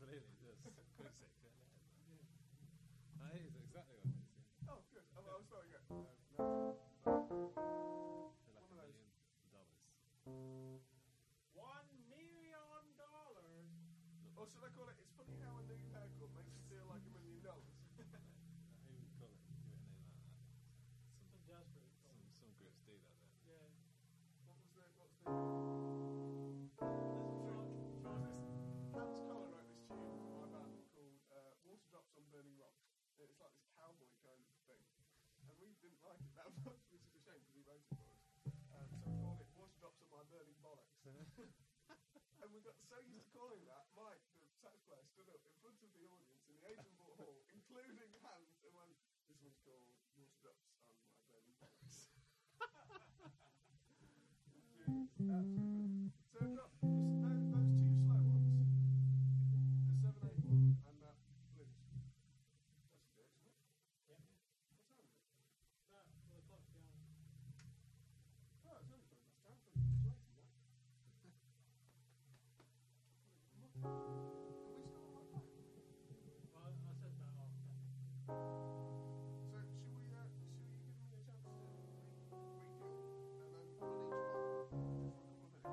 Absolutely, just acoustic. Yeah, Yeah. that is exactly what it is. Yeah. Oh, good. Oh, I was starting again. Uh, no, no. They're like One a of those. million dollars. One million dollars. Or should I call it, it's funny how a new haircut makes you feel like a million dollars. Who would call it? Give it a name like that. Some, Some jazz group. some, some groups do that, don't they? Yeah. What was the, what's the... There's this, Hans Collar wrote this tune for my band called uh, Water Drops on Burning Rocks. It's like this cowboy kind of thing. And we didn't like it that much, which is a shame because he wrote it for us. Um, so we called it Water Drops on My Burning Bollocks. And we got so used to calling that, Mike, the sax player, stood up in front of the audience in the Asianport Hall, including Hans, and went, this one's called Water Drops on My Burning Bollocks. Which is absolutely... So we've got those, those two slow ones, the seven eight one and that blues. That's the isn't it? Yeah. What time is it? That, well, the clock's down. Oh, it's only twenty past ten. I thought it was later than that. Are we still on my phone? Well, I said that off. So should we, uh, should we give me a chance to re- refill and then run each one just for a couple of minutes?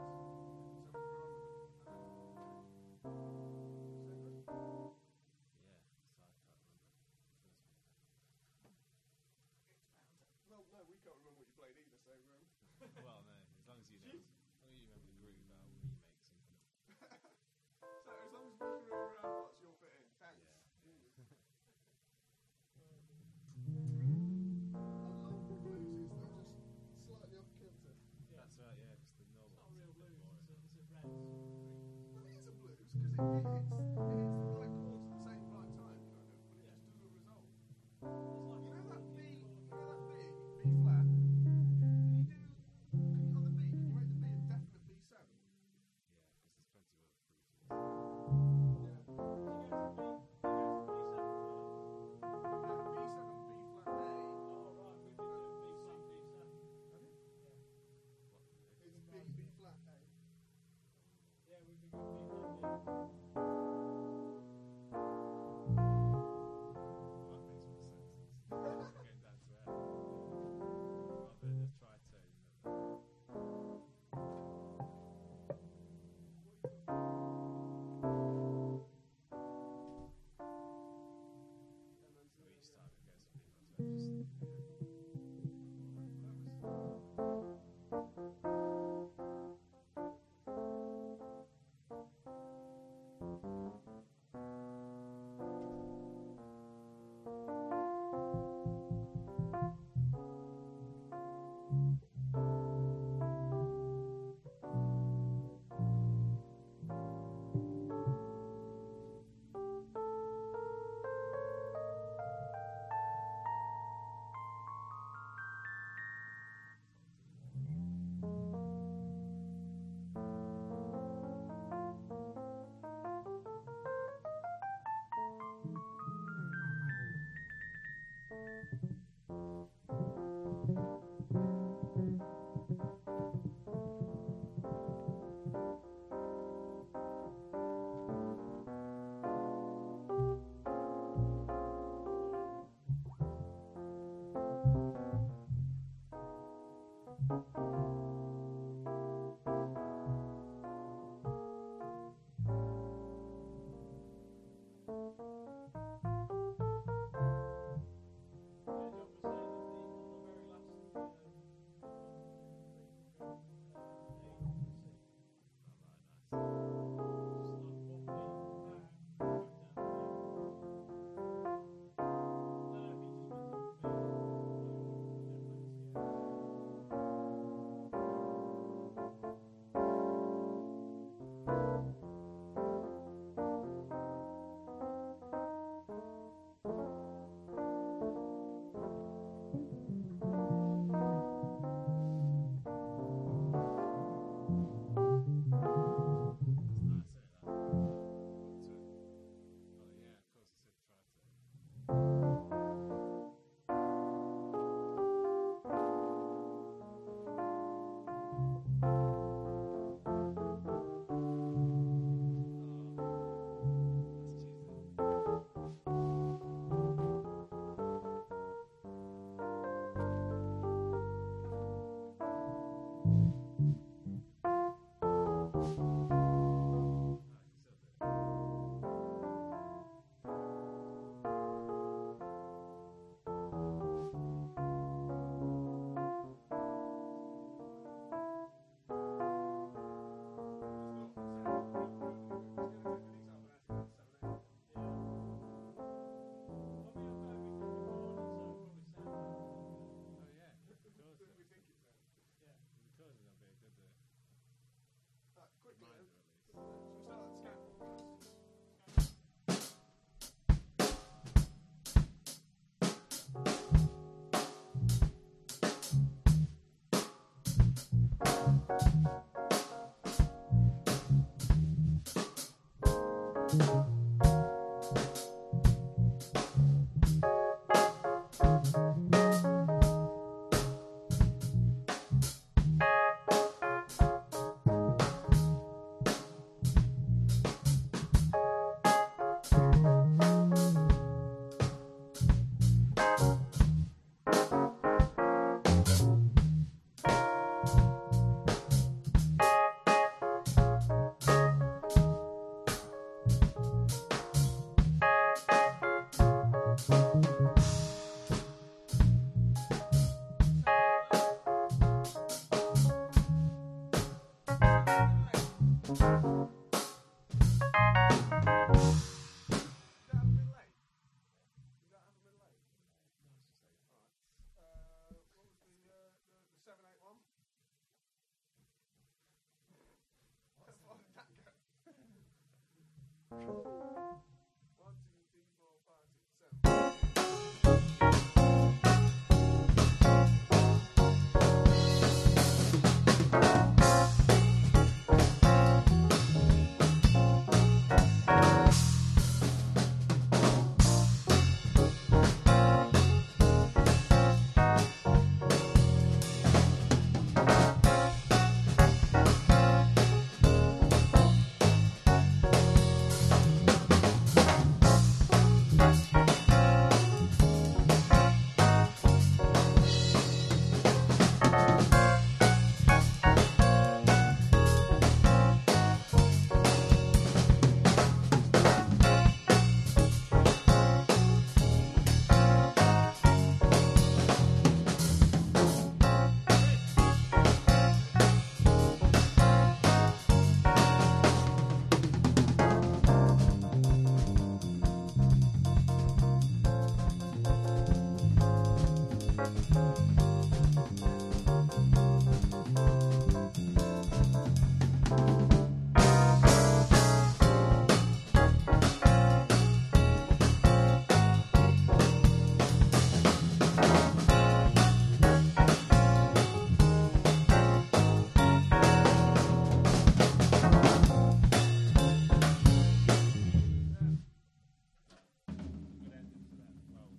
Good ending to that. Well,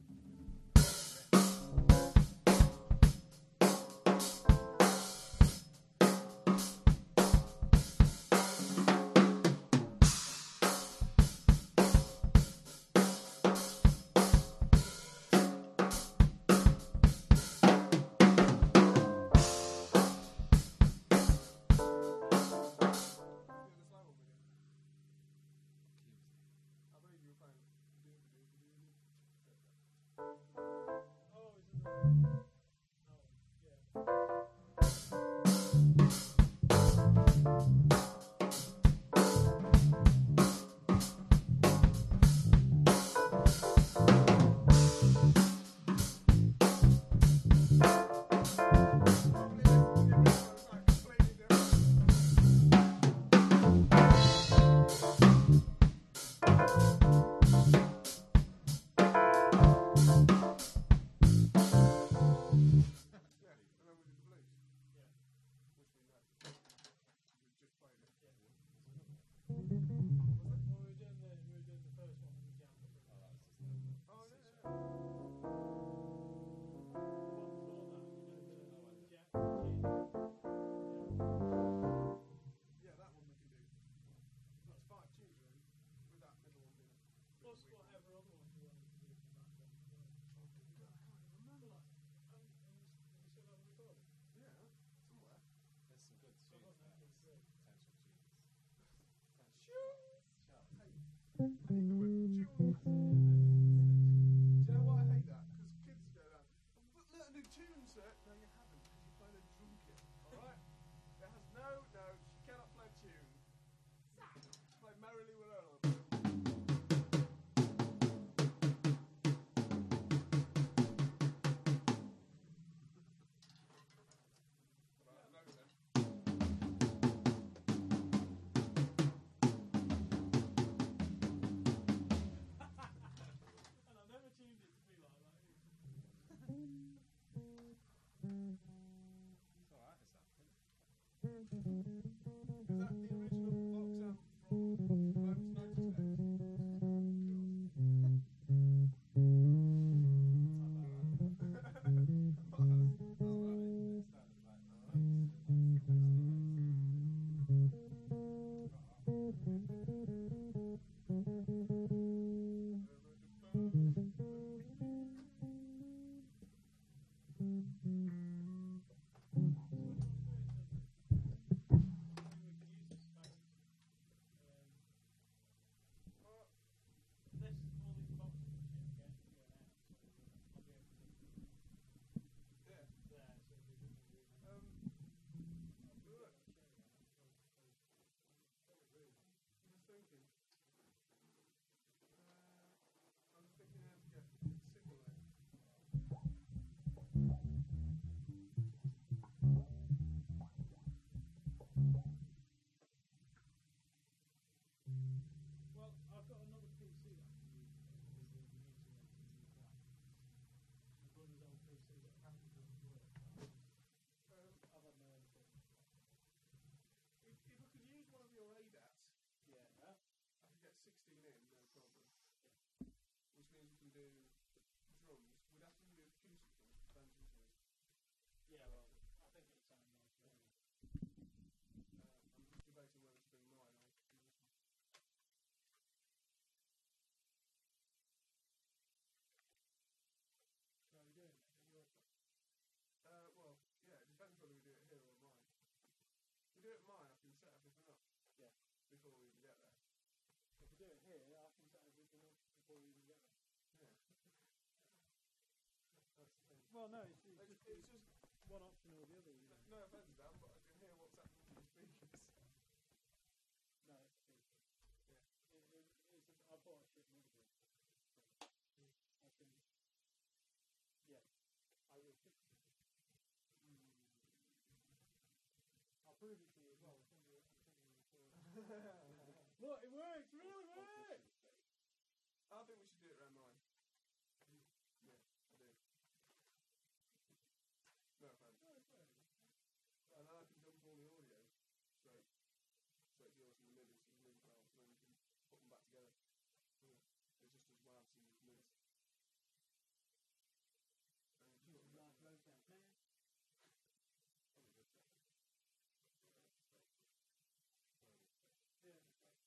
Yeah, the slow one video. I believe you were playing. Oh, is it? Oh, yeah. Probably listening to the original, it's like completely different. Yeah, and then we did the blues. Yeah. Which we know. We just played it. Yeah. Was it? Well, we were doing the we were doing the first one with Jan. oh, that was just the Oh, yeah, six yeah. shot. One before that, you know, the Oh, and Jack G. Yeah, that one we can do. That's five tunes, really, with that middle one being a bit Plus weak. whatever other ones you wanted to do from that one as well. Oh, good God, I can't even remember. Like, um, and we, we still haven't recorded. Yeah, somewhere. There's some good So tunes I've got there. that three. Potential tunes. Potential Tunes! Shout. Hey, I need the word tunes. So, yeah, maybe Do you know why I hate that? Because kids go down. But learn a new tune, sir. No, you haven't, because you played a drum kit. Alright? It has no notes. You cannot play tune. Play Merrily With Earl. Right, I know then. And I never tuned it to be like that. It's alright, it's that print. Is that the original box amp from Lotus Notice days? We could use this space. Um, this, all these boxes and shit get going out, so I'll be able to Yeah. there, so they don't really. Um, I'll be look. able to show you that. So, so, I'm just thinking. Uh, I'm just thinking how to get signal there. well, I've got another P C that I can use with the, the meter that to use that. My brother's old P C that apparently doesn't work. Um, I've had no idea. if, if I could use one of your A D A Ts, Yeah. I could get sixteen in, no problem. Which means we can do drums. We'd have to do acoustic drums, depends which ones. Yeah, well, I think it sounds nice. Really. Uh, I'm just debating whether to bring mine or do this one. So are you doing it in your place? Uh, well, yeah, it depends whether we do it here or mine. If we do it at mine, I can set everything up. Yeah. Before we even get there. If we do it here, I can set everything up before we even get there. Yeah. That's the thing. Well, no, it's, it's, It's, just, it's just, one option or the other, you know. no offence, Dan, but I can hear what's happening to the speakers. No, it's decent. Yeah. It, it, it's a, I bought a shit motherboard. So I can, yeah, I I'll prove it to you as well. I'll send you, I'll send you the Look, it works, it really works! I think we should do it around mine. Yeah, I do. No offense. No, it's fine. And then I can dump all the audio straight, straight to yours in the middle, so you link well, and then you can put them back together. Yeah. It's just as well as you mids. And you You put got them a back nice road down there. Probably good stuff. Yeah.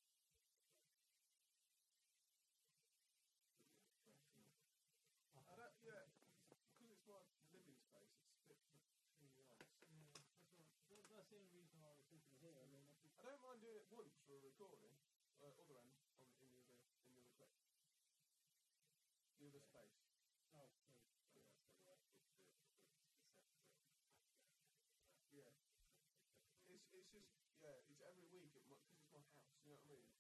I don't, yeah, because it's my living space, it's a bit between the eyes. Yeah, that's right. That, that's the only reason why I was thinking of here. I mean, that's just, I don't mind doing it once for a recording, uh, other end, on, in the other, in the other clip. The other space. oh, sorry. Yeah. It's, it's just, yeah, it's every week, because it's my house, you know what I mean?